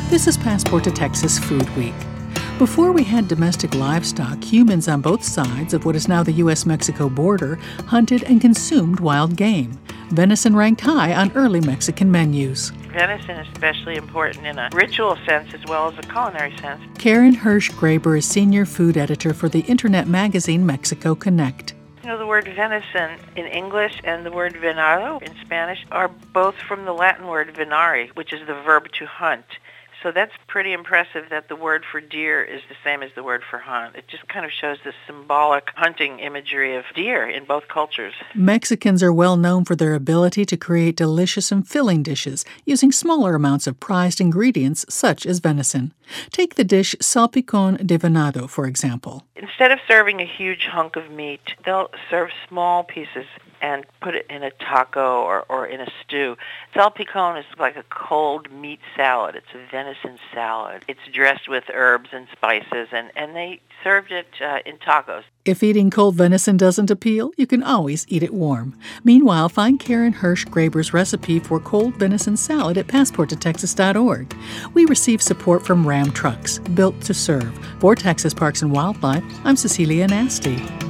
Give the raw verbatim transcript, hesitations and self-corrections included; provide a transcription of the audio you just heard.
This is Passport to Texas Food Week. Before we had domestic livestock, humans on both sides of what is now the U S Mexico border hunted and consumed wild game. Venison ranked high on early Mexican menus. Venison is especially important in a ritual sense as well as a culinary sense. Karen Hirsch-Graber is senior food editor for the internet magazine Mexico Connect. You know, the word venison in English and the word venado in Spanish are both from the Latin word venare, which is the verb to hunt. So that's pretty impressive that the word for deer is the same as the word for hunt. It just kind of shows the symbolic hunting imagery of deer in both cultures. Mexicans are well known for their ability to create delicious and filling dishes using smaller amounts of prized ingredients such as venison. Take the dish salpicón de venado, for example. Instead of serving a huge hunk of meat, they'll serve small pieces and put it in a taco or, or in a stew. Salpicón is like a cold meat salad. It's a venison salad. It's dressed with herbs and spices, and, and they served it uh, in tacos. If eating cold venison doesn't appeal, you can always eat it warm. Meanwhile, find Karen Hirsch-Graber's recipe for cold venison salad at passport to texas dot org. We receive support from Ram Trucks, built to serve. For Texas Parks and Wildlife, I'm Cecilia Nasty.